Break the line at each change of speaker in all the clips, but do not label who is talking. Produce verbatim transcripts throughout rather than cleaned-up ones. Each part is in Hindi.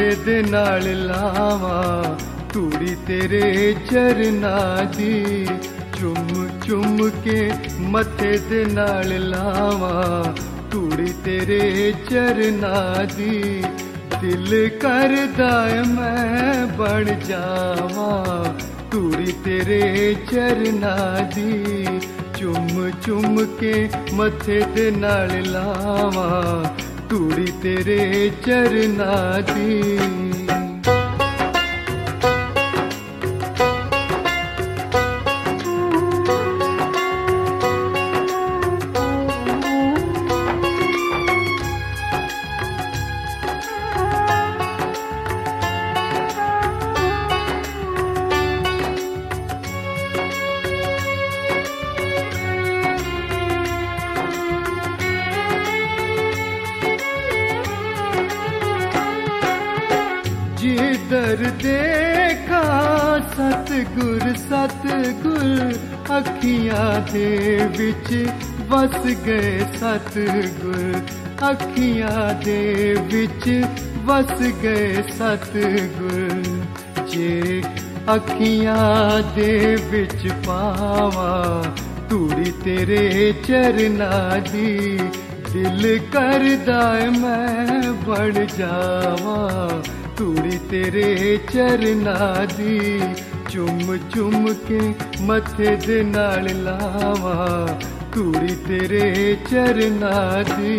मथे दे नाल लावां तूड़ी तेरे चरना दी। चुम चुम के मथे दे नाल लावां तूड़ी तेरे चरना दी। दिल करदा ऐ मैं बन जावां तूड़ी तेरे चरना दी। चुम चुम के मथे दे नाल लावां तूड़ी तेरे चरना दी। जिधर देखा सतगुर सतगुर अखियां दे विच वस गए सतगुर। अखियां दे विच वस गए सतगुर। जे अखियां दे विच पावां तूड़ी तेरे चरना दी। दिल करदा ऐ मैं बन जावां तूड़ी तेरे चरना दी। चुम चुम के मथे दे नाल लावां तूड़ी तेरे चरना दी।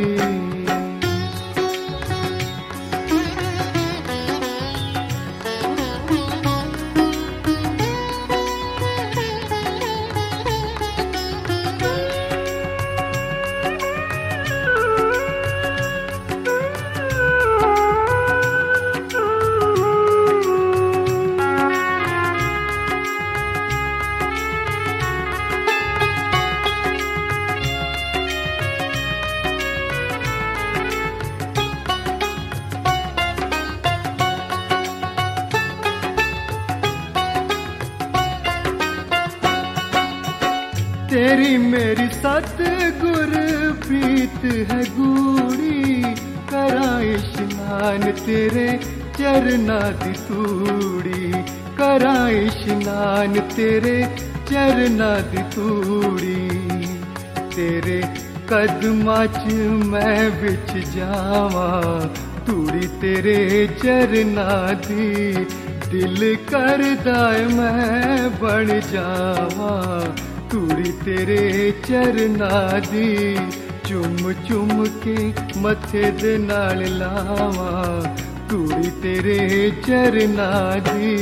तेरी मेरी सतगुर प्रीत है गूढ़ी। करां इशनान तेरे चरना दी तूड़ी। करां इशनान तेरे चरना दी तूड़ी। तेरे कदमां च मैं विच जावां तूड़ी तेरे चरना दी। दिल करदा ऐ मैं बन जावां तूड़ी तेरे चरना दी। चुम चुम के मथे दे नाल लावां तूड़ी तेरे चरना दी।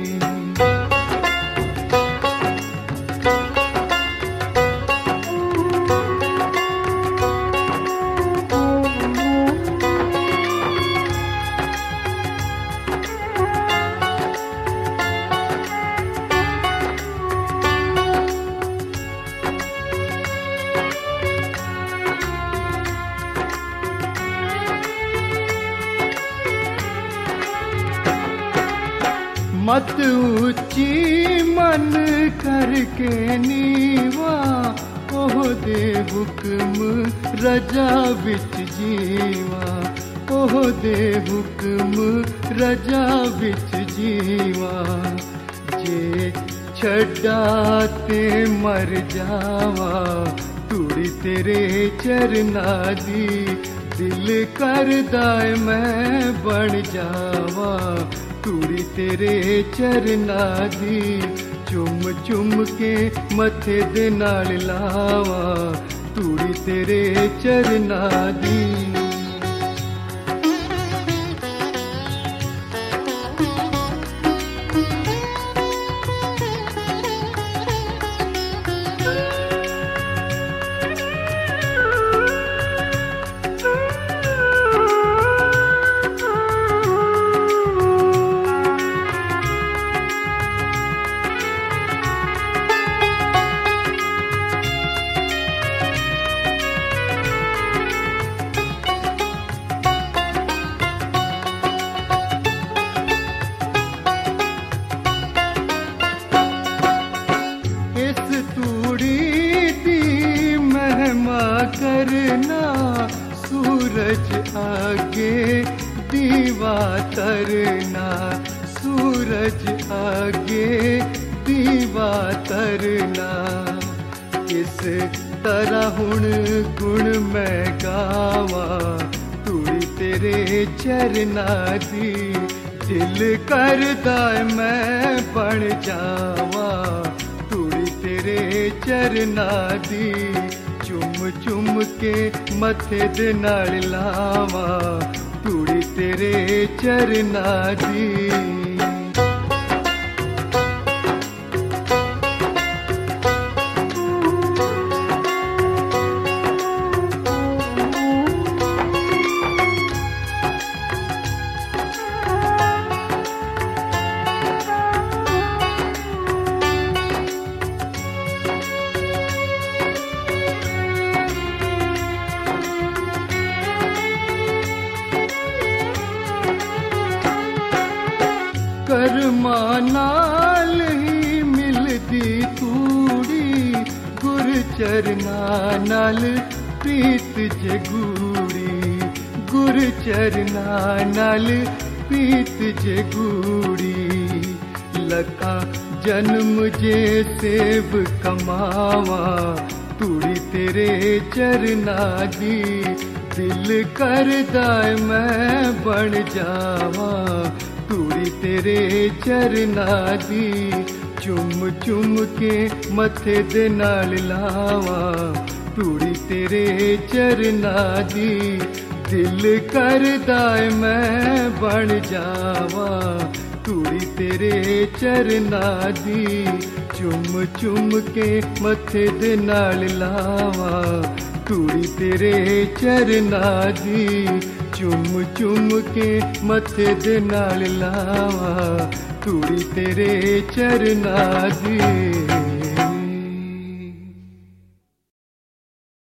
मत ऊंची मन करके नीवा ओह दे हुक्म रजा विच जीवा। ओह दे हुक्म रजा विच जीवा। जे छड्डा ते मर जावा तूड़ी तेरे चरना दी। दिल करदा ऐ मैं बन जावां तूड़ी तेरे चरना दी। चुम चुम के मथे दे नाल लावां तूड़ी तेरे चरना दी। करना, सूरज आगे दीवा तरना। किस तरह हुण गुण मैं गावा, तूड़ी तेरे चरना दी। दिल करदा मैं बन जावा, तूड़ी तेरे चरना दी। चुम चुम के मथे दे नाल लावा, तूड़ी तेरे चरना दी। कर्मा नाल ही मिलदी तूड़ी, गुर चरना नाल प्रीत जगूड़ी। गुर चरना नाल प्रीत जगूड़ी। लका जन्म जे सेव कमावा, तूड़ी तेरे चरना दी। दिल करदा मैं बन जावा, तूड़ी तेरे चरना दी। चुम चुम के मथे दे नाल लावा, तूड़ी तेरे चरना दी। दिल करदा मैं बन जावा, तूड़ी तेरे चरना दी। चुम चुम के मथे दे नाल लावा, तूड़ी तेरे चरना दी। चुम चुम के मथे दे नाल लावा, तूड़ी तेरे चरना दी।